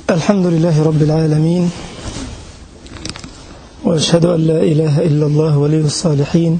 الحمد لله رب العالمين، وأشهد أن لا إله إلا الله ولي الصالحين،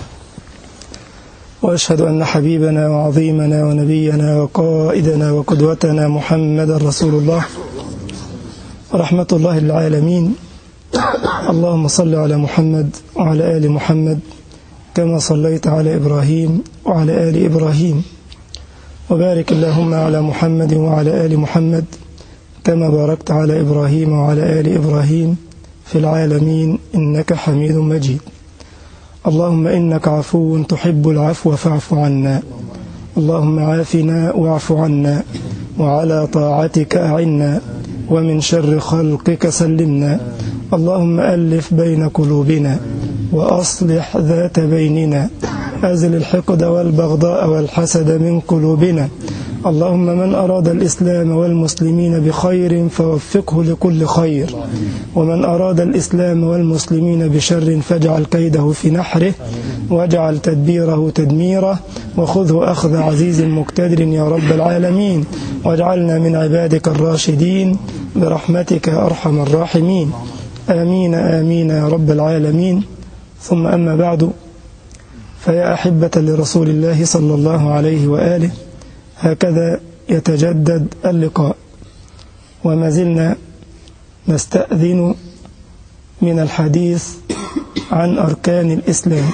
وأشهد أن حبيبنا وعظيمنا ونبينا وقائدنا وقدوتنا محمد رسول الله رحمة الله للعالمين. اللهم صل على محمد وعلى آل محمد كما صليت على إبراهيم وعلى آل إبراهيم، وبارك اللهم على محمد وعلى آل محمد كما باركت على إبراهيم وعلى آل إبراهيم في العالمين إنك حميد مجيد. اللهم إنك عفو تحب العفو فاعف عنا، اللهم عافنا واعف عنا، وعلى طاعتك أعنا، ومن شر خلقك سلمنا. اللهم ألف بين قلوبنا وأصلح ذات بيننا، أزل الحقد والبغضاء والحسد من قلوبنا. اللهم من أراد الإسلام والمسلمين بخير فوفقه لكل خير، ومن أراد الإسلام والمسلمين بشر فاجعل كيده في نحره، واجعل تدبيره تدميره، وخذه أخذ عزيز مقتدر يا رب العالمين، واجعلنا من عبادك الراشدين برحمتك أرحم الراحمين. آمين آمين يا رب العالمين. ثم أما بعد، فيا أحبة لرسول الله صلى الله عليه وآله، هكذا يتجدد اللقاء، وما زلنا نستأذن من الحديث عن أركان الإسلام.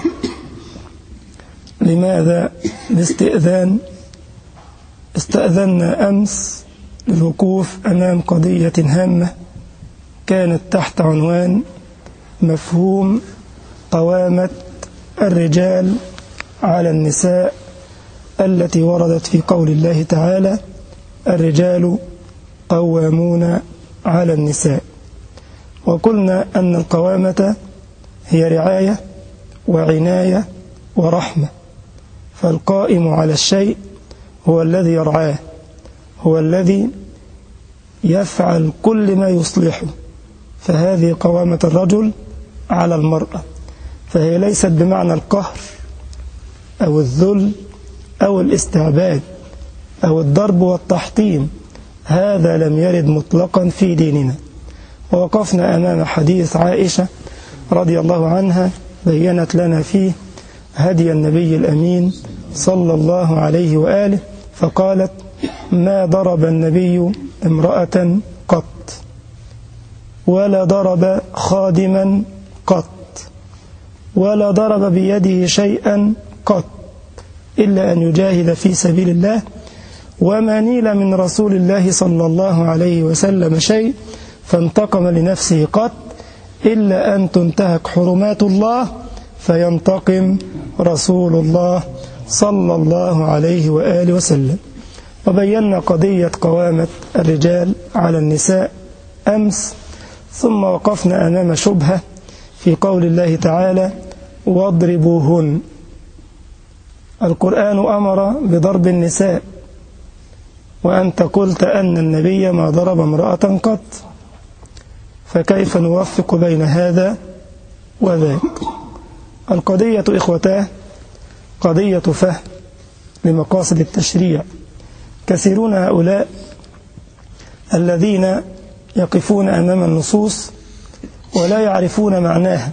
لماذا الاستئذان؟ استأذنا أمس للوقوف أمام قضية هامة كانت تحت عنوان مفهوم قوامة الرجال على النساء التي وردت في قول الله تعالى: الرجال قوامون على النساء. وقلنا أن القوامة هي رعاية وعناية ورحمة، فالقائم على الشيء هو الذي يرعاه، هو الذي يفعل كل ما يصلحه، فهذه قوامة الرجل على المرأة، فهي ليست بمعنى القهر أو الذل أو الاستعباد أو الضرب والتحطيم، هذا لم يرد مطلقا في ديننا. ووقفنا أمام حديث عائشة رضي الله عنها بيّنت لنا فيه هدي النبي الأمين صلى الله عليه وآله، فقالت: ما ضرب النبي امرأة قط، ولا ضرب خادما قط، ولا ضرب بيده شيئا قط، إلا أن يجاهد في سبيل الله، وما نيل من رسول الله صلى الله عليه وسلم شيء فانتقم لنفسه قط، إلا أن تنتهك حرمات الله فينتقم رسول الله صلى الله عليه وآله وسلم. وبينا قضية قوامة الرجال على النساء أمس، ثم وقفنا أمام شبهة في قول الله تعالى: واضربوهن. القرآن أمر بضرب النساء، وأنت قلت أن النبي ما ضرب امرأة قط، فكيف نوفق بين هذا وذاك؟ القضية إخوتاه قضية فهم لمقاصد التشريع. كثيرون هؤلاء الذين يقفون أمام النصوص ولا يعرفون معناها،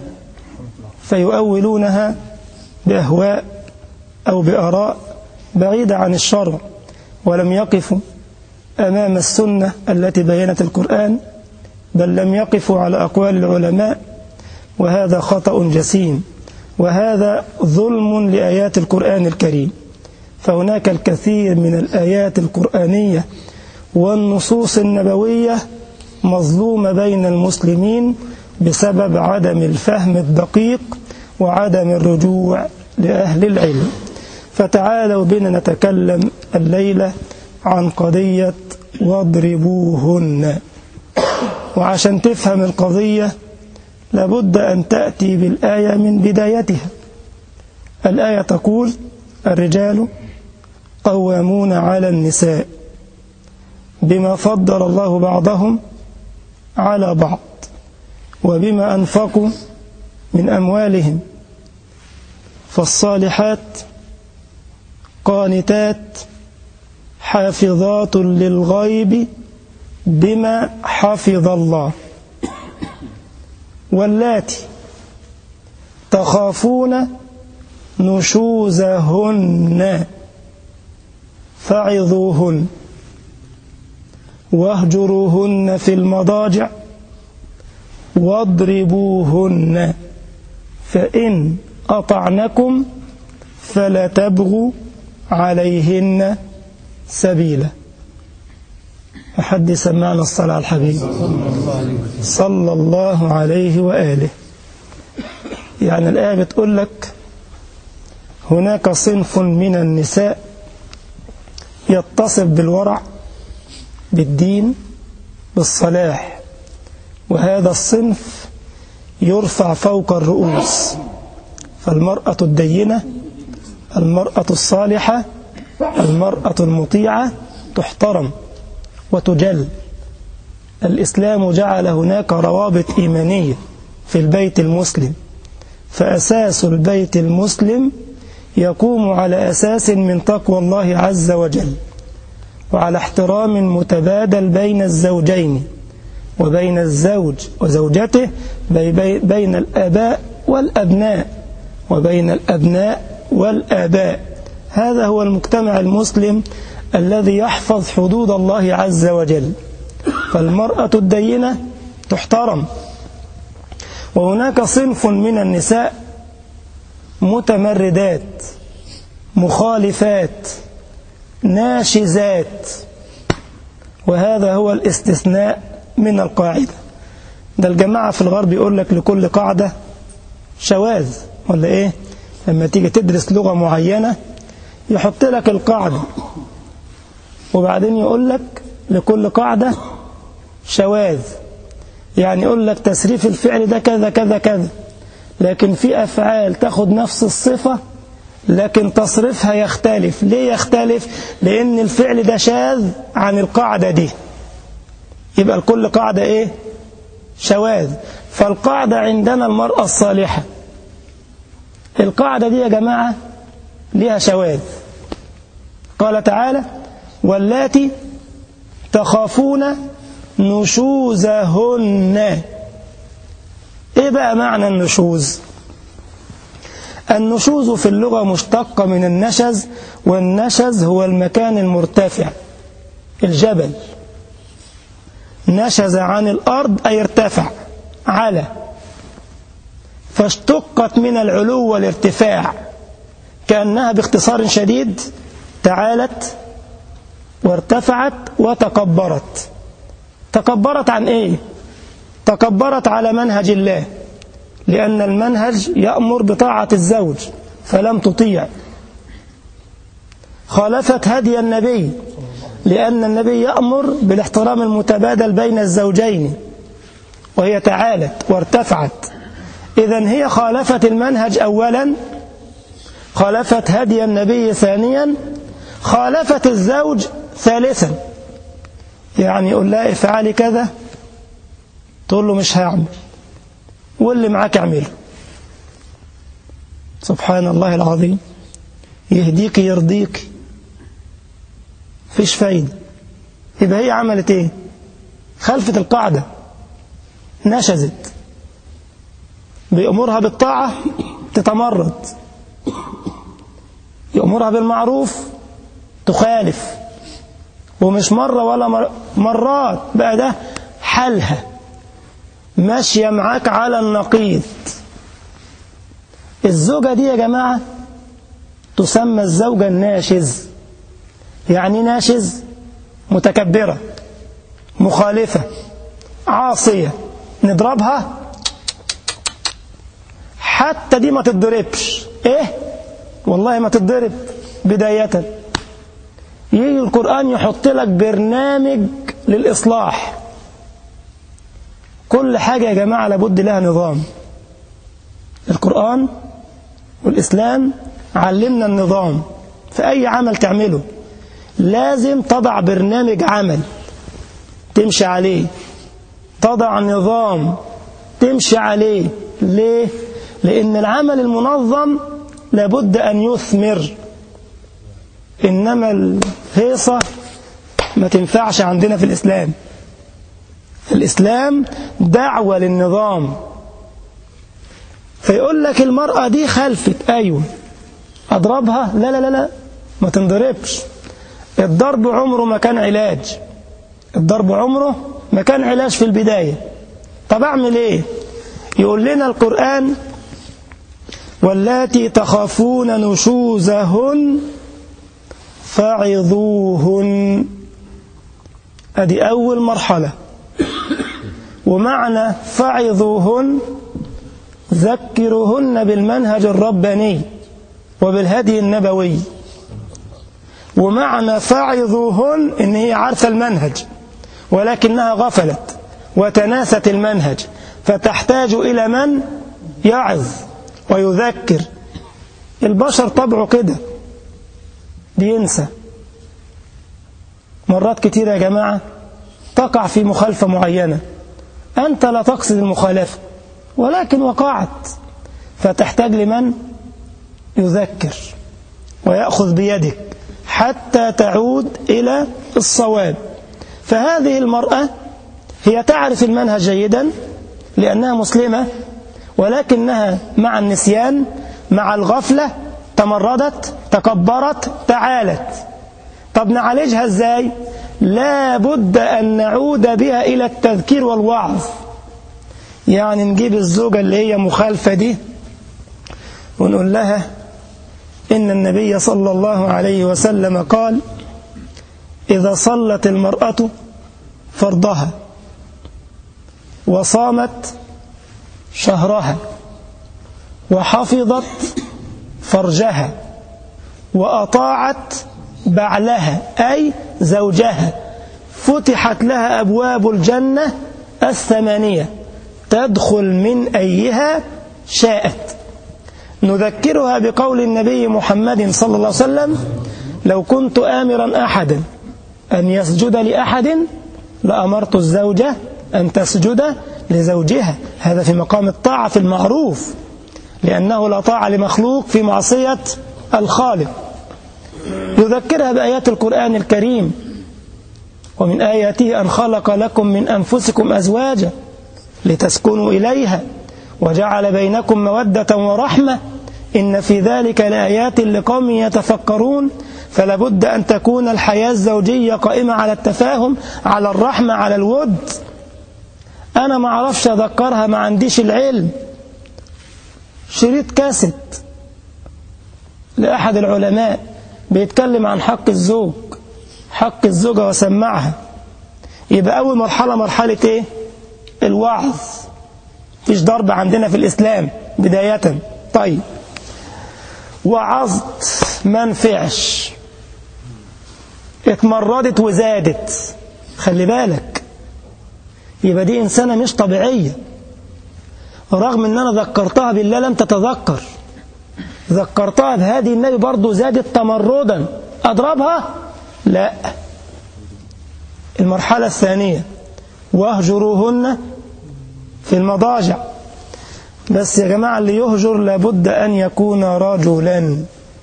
فيؤولونها بأهواء أو بآراء بعيدة عن الشرع، ولم يقفوا أمام السنة التي بينت القرآن، بل لم يقفوا على أقوال العلماء، وهذا خطأ جسيم، وهذا ظلم لآيات القرآن الكريم. فهناك الكثير من الآيات القرآنية والنصوص النبوية مظلومة بين المسلمين بسبب عدم الفهم الدقيق وعدم الرجوع لأهل العلم. فتعالوا بنا نتكلم الليلة عن قضية واضربوهن. وعشان تفهم القضية لابد أن تأتي بالآية من بدايتها. الآية تقول: الرجال قوامون على النساء بما فضل الله بعضهم على بعض وبما أنفقوا من أموالهم، فالصالحات قانتات حافظات للغيب بما حفظ الله. واللاتي تخافون نشوزهن فعظوهن واهجروهن في المضاجع واضربوهن فإن أطعنكم فلا تبغوا عليهن سبيلا. أحد سمعنا الصلاة على الحبيب صلى الله عليه وآله. يعني الآية بتقول لك هناك صنف من النساء يتصف بالورع بالدين بالصلاح، وهذا الصنف يرفع فوق الرؤوس. فالمرأة الدينة، المرأة الصالحة، المرأة المطيعة تحترم وتجل. الإسلام جعل هناك روابط إيمانية في البيت المسلم، فأساس البيت المسلم يقوم على أساس من تقوى الله عز وجل، وعلى احترام متبادل بين الزوجين وبين الزوج وزوجته، بين الآباء والأبناء وبين الأبناء والآباء. هذا هو المجتمع المسلم الذي يحفظ حدود الله عز وجل. فالمرأة الدينة تحترم. وهناك صنف من النساء متمردات مخالفات ناشزات، وهذا هو الاستثناء من القاعدة. ده الجماعة في الغرب يقول لك لكل قاعدة شواذ، ولا إيه؟ لما تيجي تدرس لغة معينة يحط لك القاعدة، وبعدين يقول لك لكل قاعدة شواذ. يعني يقول لك تسريف الفعل ده كذا كذا كذا، لكن في أفعال تاخد نفس الصفة لكن تصريفها يختلف. ليه يختلف؟ لأن الفعل ده شاذ عن القاعدة دي، يبقى لكل قاعدة إيه؟ شواذ. فالقاعدة عندنا المرأة الصالحة، القاعدة دي يا جماعة ليها شواذ. قال تعالى واللاتي تخافون نشوزهن. إيه بقى معنى النشوز؟ النشوز في اللغة مشتقة من النشز، والنشز هو المكان المرتفع، الجبل. نشز عن الأرض أي ارتفع على، فاشتقت من العلو والارتفاع، كأنها باختصار شديد تعالت وارتفعت وتكبرت. تكبرت عن إيه؟ تكبرت على منهج الله، لأن المنهج يأمر بطاعة الزوج فلم تطيع. خالفت هدي النبي، لأن النبي يأمر بالاحترام المتبادل بين الزوجين، وهي تعالت وارتفعت. إذن هي خالفت المنهج أولا، خالفت هدي النبي ثانيا، خالفت الزوج ثالثا. يعني يقول لها افعلي كذا، تقول له مش هعمل، واللي معاك اعمله. سبحان الله العظيم، يهديك يرضيك، فيش فايدة. يبقى هي عملت ايه؟ خلفت القاعدة، نشزت. بيأمرها بالطاعة تتمرد، يأمرها بالمعروف تخالف، ومش مرة ولا مرات بقى، ده حالها ماشية معاك على النقيض. الزوجة دي يا جماعة تسمى الزوجة الناشز. يعني ناشز؟ متكبرة، مخالفة، عاصية. نضربها؟ حتى دي ما تتضربش. ايه؟ والله ما تتضرب. بداية يجي القرآن يحط لك برنامج للإصلاح. كل حاجة يا جماعة لابد لها نظام. القرآن والإسلام علمنا النظام. في أي عمل تعمله لازم تضع برنامج عمل تمشي عليه، تضع نظام تمشي عليه. ليه؟ لأن العمل المنظم لابد أن يثمر، إنما الهيصة ما تنفعش عندنا في الإسلام. الإسلام دعوة للنظام. فيقول لك المرأة دي خلفت، أيوة، أضربها؟ لا لا لا لا، ما تنضربش. الضرب عمره ما كان علاج، الضرب عمره ما كان علاج في البداية. طب أعمل إيه؟ يقول لنا القرآن: واللاتي تخافون نشوزهن فعظوهن. أدي أول مرحلة. ومعنى فعظوهن ذكرهن بالمنهج الرباني وبالهدي النبوي. ومعنى فعظوهن إن هي عارفة المنهج ولكنها غفلت وتناست المنهج، فتحتاج إلى من يعظ ويذكر. البشر طبعه كده، بينسى. مرات كتيرة يا جماعة تقع في مخالفة معينة، أنت لا تقصد المخالفة ولكن وقعت، فتحتاج لمن يذكر ويأخذ بيدك حتى تعود إلى الصواب. فهذه المرأة هي تعرف المنهج جيدا لأنها مسلمة، ولكنها مع النسيان، مع الغفلة، تمردت، تكبرت، تعالت. طب نعالجها ازاي؟ لا بد أن نعود بها إلى التذكير والوعظ. يعني نجيب الزوجة اللي هي مخالفة دي ونقول لها إن النبي صلى الله عليه وسلم قال: إذا صلت المرأة فرضها وصامت شهرها وحفظت فرجها وأطاعت بعلها أي زوجها، فتحت لها أبواب الجنة الثمانية، تدخل من أيها شاءت. نذكرها بقول النبي محمد صلى الله عليه وسلم: لو كنت آمرا أحدا أن يسجد لأحد لأمرت الزوجة أن تسجد لزوجها. هذا في مقام الطاعة في المعروف، لأنه لا طاعة لمخلوق في معصية الخالق. يذكرها بآيات القرآن الكريم: ومن آياته أن خلق لكم من أنفسكم أزواجا لتسكنوا إليها وجعل بينكم مودة ورحمة إن في ذلك لآيات لقوم يتفكرون. فلا بد أن تكون الحياة الزوجية قائمة على التفاهم، على الرحمة، على الود. أنا ما أعرفش أذكرها، ما عنديش العلم. شريط كاسيت لأحد العلماء بيتكلم عن حق الزوج، حق الزوجة، وسمعها. يبقى أول مرحلة مرحلة إيه؟ الوعظ. فيش ضرب عندنا في الإسلام بداية. طيب، وعظت ما نفعش، اتمردت وزادت، خلي بالك، يبقى دي إنسانة مش طبيعية. رغم أن أنا ذكرتها بالله لم تتذكر، ذكرتها بهذه النبي برضو زادت تمردا. أضربها؟ لا. المرحلة الثانية: واهجروهن في المضاجع. بس يا جماعة اللي يهجر لابد أن يكون رجلا،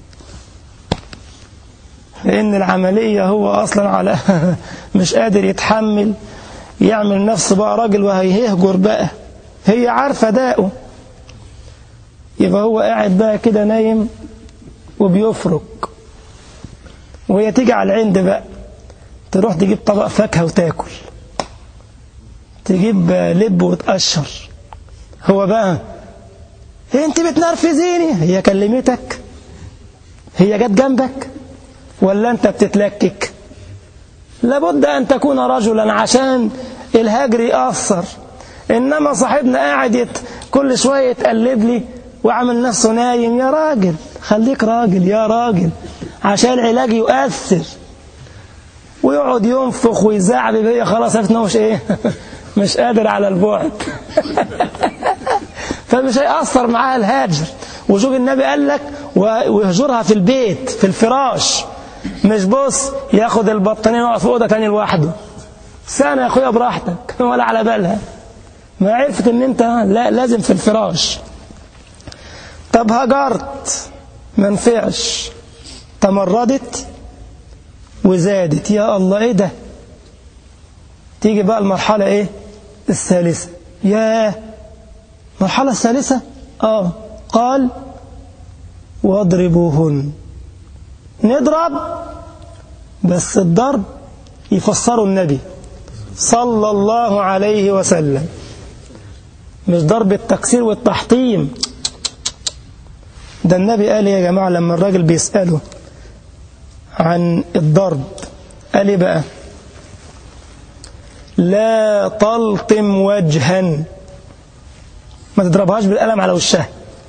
لأن العملية هو أصلا على مش قادر يتحمل، يعمل نفسه بقى راجل وهيهجر بقى، هي عارفة داءه. يبقى هو قاعد بقى كده نايم وبيفرق، وهي تيجي على العند بقى، تروح تجيب طبق فاكهة وتاكل، تجيب لب وتقشر. هو بقى: انت بتنرفزيني. هي كلمتك؟ هي جت جنبك؟ ولا انت بتتلكك؟ لابد ان تكون رجلا عشان الهجر يأثر. انما صاحبنا قاعد كل شوية يتقلب لي وعمل نفسه نايم. يا راجل خليك راجل، يا راجل، عشان العلاج يؤثر. ويقعد ينفخ ويزعبب، هي خلاص عرفت انه مش ايه مش قادر على البعد فمش هيأثر معاها الهاجر. وشوف النبي قال لك: ويهجرها في البيت في الفراش، مش بص ياخد البطانية ويقعد في أوضة تاني لوحده. سنة يا أخويا براحتك، ولا على بالها، ما عرفت ان انت لا لازم في الفراش. طب هجرت ما نفعش، تمردت وزادت. يا الله ايه ده؟ تيجي بقى المرحلة ايه الثالثة. يا مرحلة الثالثة قال واضربوهن. نضرب، بس الضرب يفسره النبي صلى الله عليه وسلم، مش ضرب التكسير والتحطيم. ده النبي قال يا جماعة لما الراجل بيسأله عن الضرب قال ايه بقى؟ لا تلطم وجها، ما تضربهاش بالقلم على وشها.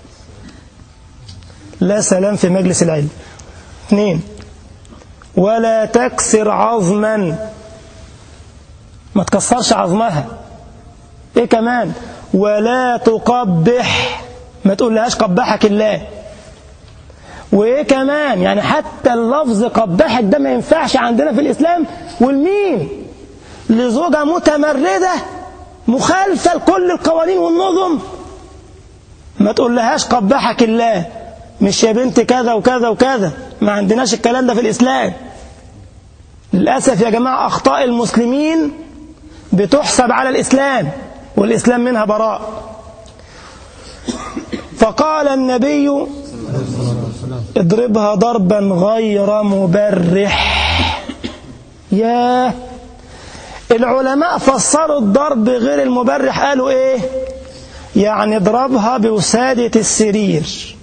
لا سلام في مجلس العلم. 2 ولا تكسر عظما، ما تكسرش عظمها. ايه كمان؟ ولا تقبح، ما تقولهاش قبحك الله. وايه كمان؟ يعني حتى اللفظ قبحك ده ما ينفعش عندنا في الإسلام. والمين؟ لزوجة متمردة مخالفة لكل القوانين والنظم، ما تقولهاش قبحك الله، مش يا بنت كذا وكذا وكذا. ما عندناش الكلام ده في الإسلام. للأسف يا جماعة أخطاء المسلمين بتحسب على الإسلام، والإسلام منها براء. فقال النبي اضربها ضربا غير مبرح. يا العلماء فسروا الضرب غير المبرح، قالوا ايه؟ يعني اضربها بوسادة السرير،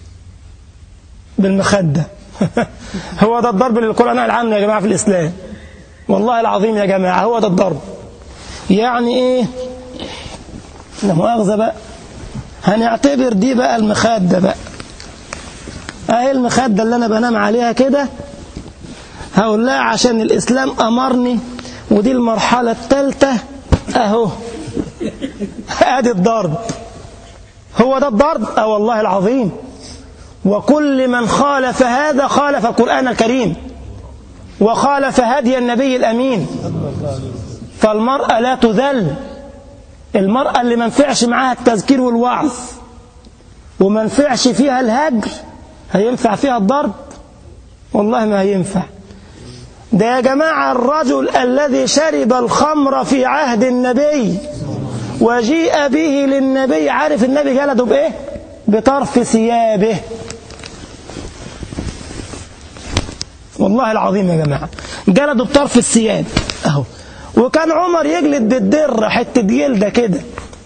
بالمخدة. هو ده الضرب اللي القرآن قال عنه يا جماعة في الإسلام. والله العظيم يا جماعة هو ده الضرب. يعني ايه؟ لا مؤاخذة بقى، هنعتبر دي بقى المخدة بقى. اهي المخدة اللي انا بنام عليها كده، هقول لها عشان الإسلام أمرني، ودي المرحلة الثالثة اهو. ادي الضرب. هو ده الضرب. والله العظيم. وكل من خالف هذا خالف القرآن الكريم وخالف هدي النبي الأمين. فالمرأة لا تذل. المرأة اللي منفعش معاها التذكير والوعظ ومنفعش فيها الهجر، هينفع فيها الضرب؟ والله ما هينفع. ده يا جماعة الرجل الذي شرب الخمر في عهد النبي وجيء به للنبي، عارف النبي جلده بإيه؟ بطرف ثيابه. والله العظيم يا جماعة جلده بطرف الثياب اهو. وكان عمر يجلد بالدر حتة جلدة كده،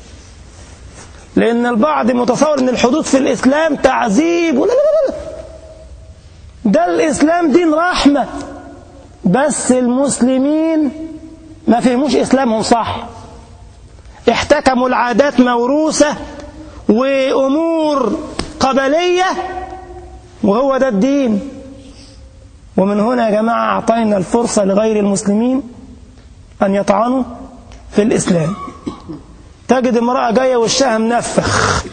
لأن البعض متصور أن الحدود في الإسلام تعذيب. لا لا لا، ده الإسلام دين رحمة، بس المسلمين ما فهموش إسلامهم صح. احتكموا العادات موروثة وأمور قبلية، وهو ده الدين. ومن هنا يا جماعة أعطينا الفرصة لغير المسلمين أن يطعنوا في الإسلام. تجد امرأة جاية وشها منفخ،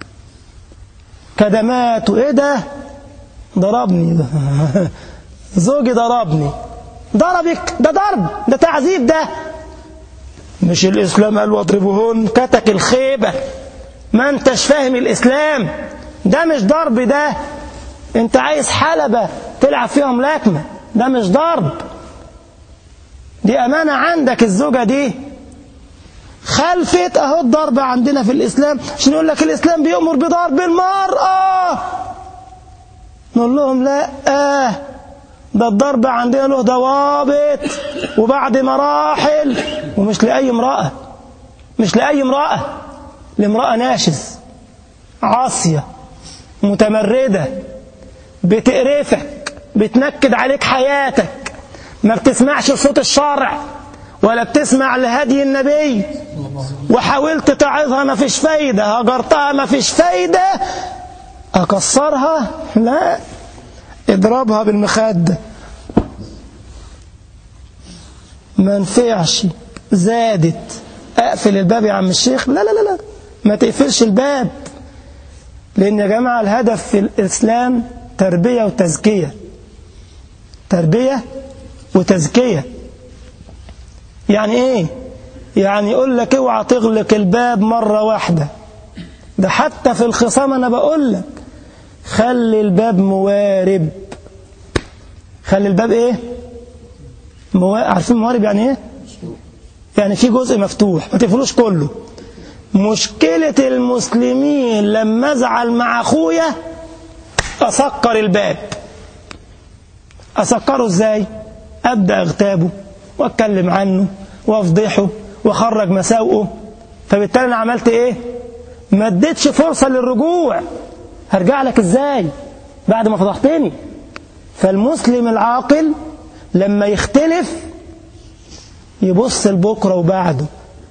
كدمات، وإيه ده؟ ضربني، زوجي ضربني. ضربك؟ ده ضرب، ده تعذيب. ده مش الإسلام قال واضربوهن، كتك الخيبة. ما انتش فاهم الإسلام. ده مش ضرب، ده انت عايز حلبة تلعب فيها ملاكمة. ده مش ضرب، دي أمانة عندك. الزوجة دي خلفت اهو الضرب عندنا في الإسلام، عشان يقول لك الإسلام بيأمر بضرب المرأة. نقول لهم لا، ده الضرب عندنا له ضوابط وبعد مراحل، ومش لأي امرأة، مش لأي امرأة، لامرأة ناشز عاصية متمردة بتقرفك، بتنكد عليك حياتك، ما بتسمعش صوت الشرع ولا بتسمع لهدي النبي، وحاولت تعظها ما فيش فايدة، هجرتها ما فيش فايدة، أكسرها؟ لا، اضربها بالمخدة. ما نفعش، زادت، أقفل الباب يا عم الشيخ؟ لا لا لا لا، ما تقفلش الباب. لأن يا جماعة الهدف في الإسلام تربية وتزكية، تربية وتزكية. يعني إيه؟ يعني يقول لك اوعى تغلق الباب مرة واحدة. ده حتى في الخصام أنا بقول لك خلي الباب موارب. خلي الباب إيه؟ عارفين موارب يعني إيه؟ يعني في جزء مفتوح، ما تقفلوش كله. مشكلة المسلمين لما ازعل مع أخويا أسكر الباب. أسكره إزاي؟ أبدأ أغتابه وأتكلم عنه وأفضحه وأخرج مساوئه. فبالتالي أنا عملت إيه؟ ما اديتش فرصة للرجوع. هرجع لك إزاي بعد ما فضحتني؟ فالمسلم العاقل لما يختلف يبص لبكرة وبعده.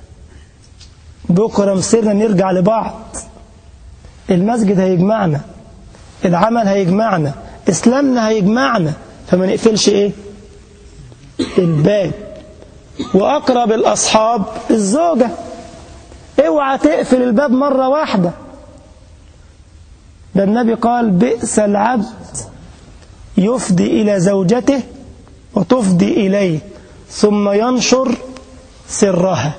بكرة مصيرنا نرجع لبعض، المسجد هيجمعنا، العمل هيجمعنا، إسلامنا هيجمعنا، فما نقفلش إيه؟ الباب. وأقرب الأصحاب الزوجة، اوعى تقفل الباب مرة واحدة. ده النبي قال بئس العبد يفضي إلى زوجته وتفضي إليه ثم ينشر سرها،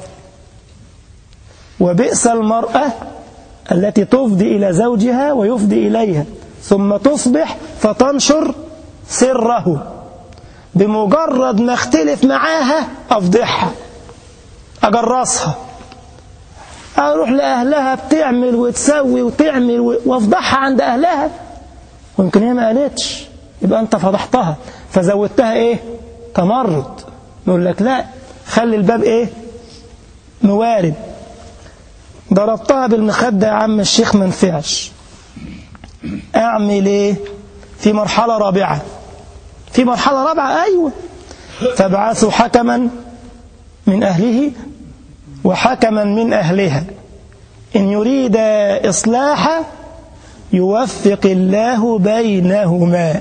وبئس المرأة التي تفضي إلى زوجها ويفضي إليها ثم تصبح فتنشر سره. بمجرد ما اختلف معاها أفضحها، أجرسها، أروح لأهلها بتعمل وتسوي وتعمل وأفضحها عند أهلها، ويمكن هي ما قالتش، يبقى أنت فضحتها فزودتها إيه؟ تمرد. نقول لك لا، خلي الباب إيه؟ موارد. ضربتها بالمخدة يا عم الشيخ ما نفعش، أعمل إيه؟ في مرحلة رابعة. في مرحلة رابعة، أيوة. فابعثوا حكما من أهله وحكما من أهلها إن يريد إصلاحا يوفق الله بينهما.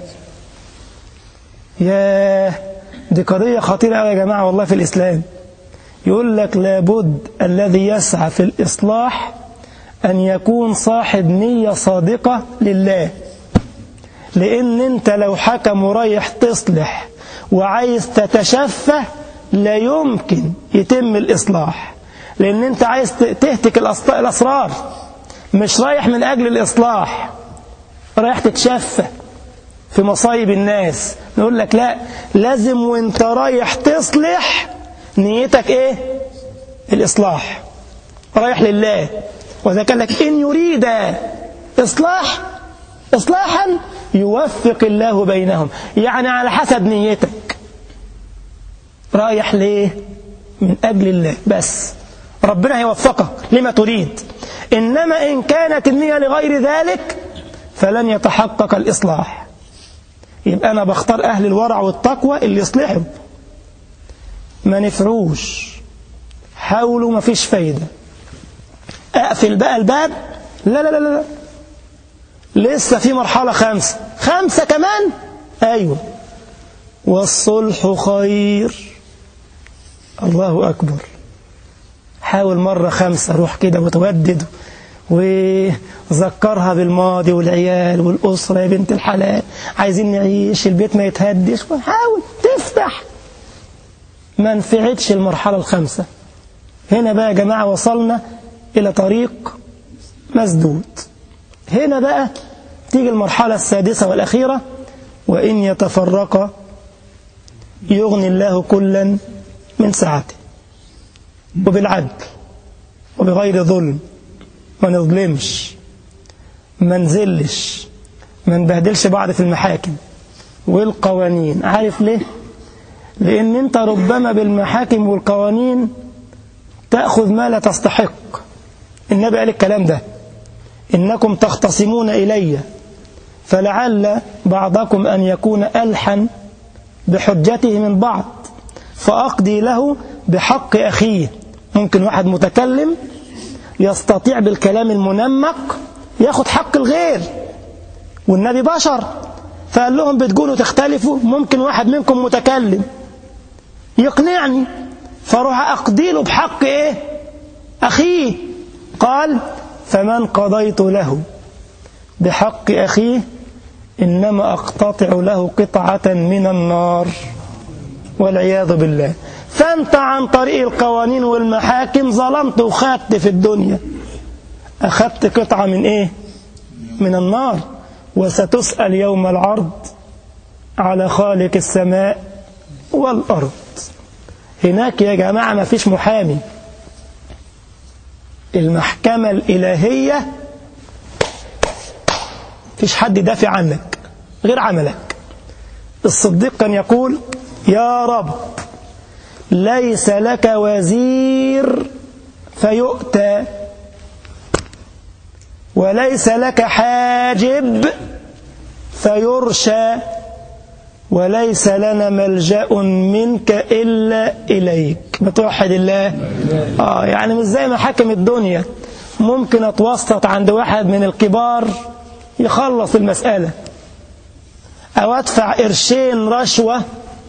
ياه، دي قضية خطيرة أوي يا جماعة والله في الإسلام. يقول لك لابد الذي يسعى في الإصلاح أن يكون صاحب نية صادقة لله. لأن أنت لو حكم ورايح تصلح وعايز تتشفى لا يمكن يتم الإصلاح، لأن أنت عايز تهتك الأسرار، مش رايح من أجل الإصلاح، رايح تتشفى في مصايب الناس. نقول لك لا، لازم وانت رايح تصلح نيتك ايه؟ الإصلاح، رايح لله. وذا قال لك إن يريد إصلاحا يوفق الله بينهم، يعني على حسب نيتك. رايح ليه؟ من أجل الله بس، ربنا هيوفقك لما تريد. إنما إن كانت النية لغير ذلك فلن يتحقق الإصلاح. يبقى أنا بختار أهل الورع والتقوى اللي يصلحوا، ما نفعوش، حاولوا ما فيش فايدة. أقفل بقى الباب؟ لا لا لا لا، لسه في مرحلة خمسة كمان. أيوة، والصلح خير. الله أكبر. حاول مرة 5، روح كده وتودد وذكرها بالماضي والعيال والأسرة، يا بنت الحلال عايزين نعيش، البيت ما يتهدش، وحاول تفتح. ما نفعتش المرحلة 5. هنا بقى يا جماعة وصلنا إلى طريق مسدود. هنا بقى تيجي المرحلة 6 والأخيرة، وإن يتفرقا يغني الله كلا من سعته، وبالعدل وبغير ظلم، ما نظلمش، ما نزلش، ما نبهدلش بعض في المحاكم والقوانين. عارف ليه؟ لأن أنت ربما بالمحاكم والقوانين تأخذ ما لا تستحق. النبي قال الكلام ده: إنكم تختصمون إلي فلعل بعضكم أن يكون ألحن بحجته من بعض فأقضي له بحق أخيه. ممكن واحد متكلم يستطيع بالكلام المنمق ياخد حق الغير، والنبي بشر، فقال لهم بتقولوا تختلفوا، ممكن واحد منكم متكلم يقنعني فاروح أقضي له بحق إيه؟ أخيه. قال: فمن قضيت له بحق أخيه إنما أقتطع له قطعة من النار، والعياذ بالله. فأنت عن طريق القوانين والمحاكم ظلمت وخدت في الدنيا، أخذت قطعة من إيه؟ من النار. وستسأل يوم العرض على خالق السماء والأرض. هناك يا جماعة ما فيش محامي، المحكمة الإلهية فيش حد يدافع عنك غير عملك. الصديق كان يقول: يا رب ليس لك وزير فيؤتى، وليس لك حاجب فيرشى، وليس لنا ملجأ منك إلا إليك. بتوحد الله. يعني مش زي محاكم الدنيا ممكن اتوسط عند واحد من الكبار يخلص المسألة، أو أدفع قرشين رشوة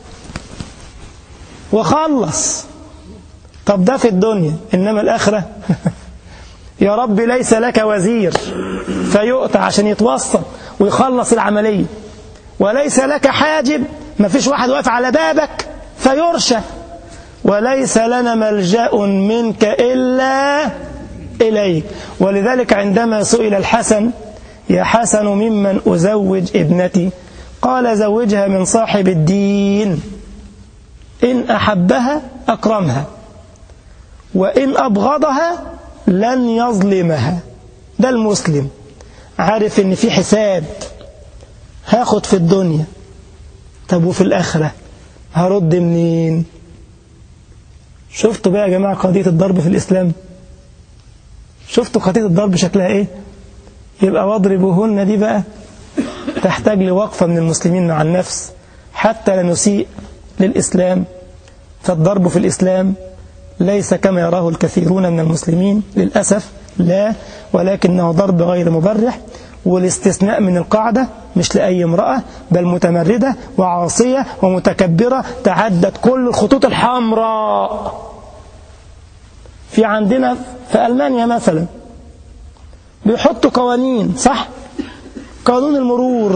وخلص. طب ده في الدنيا، إنما الآخرة يا رب ليس لك وزير فيؤتى عشان يتوسط ويخلص العملية، وليس لك حاجب، ما فيش واحد واقف على بابك فيرشى، وليس لنا ملجأ منك إلا إليك. ولذلك عندما سئل الحسن: يا حسن ممن أزوج ابنتي؟ قال: زوجها من صاحب الدين، إن أحبها أكرمها، وإن أبغضها لن يظلمها. ده المسلم عارف إن في حساب، هاخد في الدنيا، طب وفي الآخرة هرد منين؟ شفتوا بقى يا جماعة قضية الضرب في الإسلام؟ شفتوا قضية الضرب شكلها إيه؟ يبقى واضربوهن دي بقى تحتاج لوقفة من المسلمين مع النفس حتى لا نسيء للإسلام. فالضرب في الإسلام ليس كما يراه الكثيرون من المسلمين للأسف، لا، ولكنه ضرب غير مبرح، والاستثناء من القاعدة مش لأي امرأة، بل متمردة وعاصية ومتكبرة تعدت كل الخطوط الحمراء. في عندنا في ألمانيا مثلا بيحطوا قوانين، صح؟ قانون المرور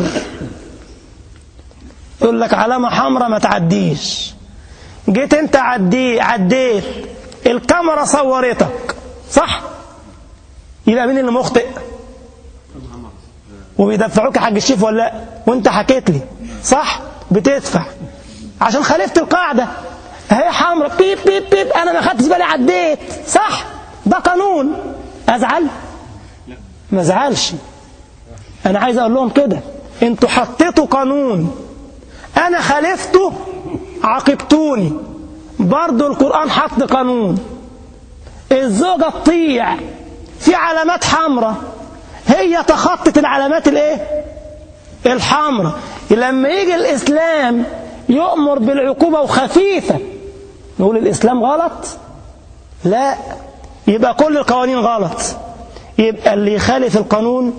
يقول لك علامة حمراء ما تعديش. جيت انت عديت، الكاميرا صورتك، صح؟ يبقى مين اللي مخطئ؟ وبيدفعوك يا حاج الشيف ولا لا؟ وانت حكيت لي، صح؟ بتدفع عشان خالفت القاعدة، اهي حمراء بيب بيب بيب، انا ما خدتش بالي عديت، صح؟ ده قانون. ازعل؟ ما ازعلش. انا عايز اقول لهم كده: انتوا حطيتوا قانون، انا خالفته عاقبتوني. برضو القرآن حط قانون، الزوجة تطيع في علامات حمراء، هي تخطت العلامات الايه؟ الحمراء. لما يجي الإسلام يؤمر بالعقوبة وخفيفة نقول الإسلام غلط؟ لا، يبقى كل القوانين غلط. يبقى اللي يخالف القانون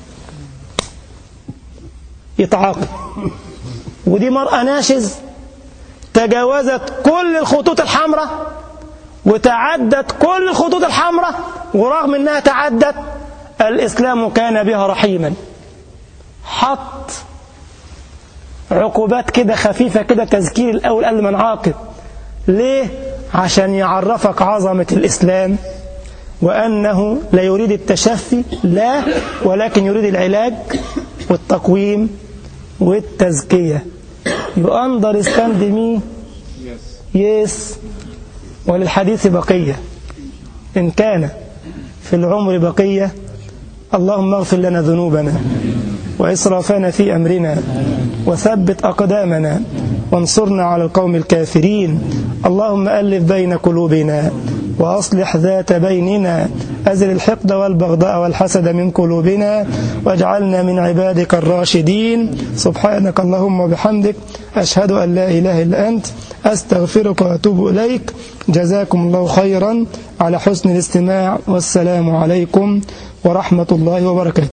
يتعاقب. ودي مرأة ناشز تجاوزت كل الخطوط الحمراء وتعدت كل الخطوط الحمراء، ورغم انها تعدت الإسلام كان بها رحيما، حط عقوبات كده خفيفة كده، تذكير الأول قبل ما نعاقب. ليه؟ عشان يعرفك عظمة الإسلام وأنه لا يريد التشفي، لا، ولكن يريد العلاج والتقويم والتزكية. You understand me? Yes. وللحديث بقية إن كان في العمر بقية. اللهم اغفر لنا ذنوبنا وإسرافنا في أمرنا وثبت أقدامنا وانصرنا على القوم الكافرين. اللهم ألف بين قلوبنا وأصلح ذات بيننا، أزل الحقد والبغضاء والحسد من قلوبنا، واجعلنا من عبادك الراشدين. سبحانك اللهم وبحمدك، أشهد أن لا إله إلا أنت، أستغفرك وأتوب إليك. جزاكم الله خيرا على حسن الاستماع، والسلام عليكم ورحمة الله وبركاته.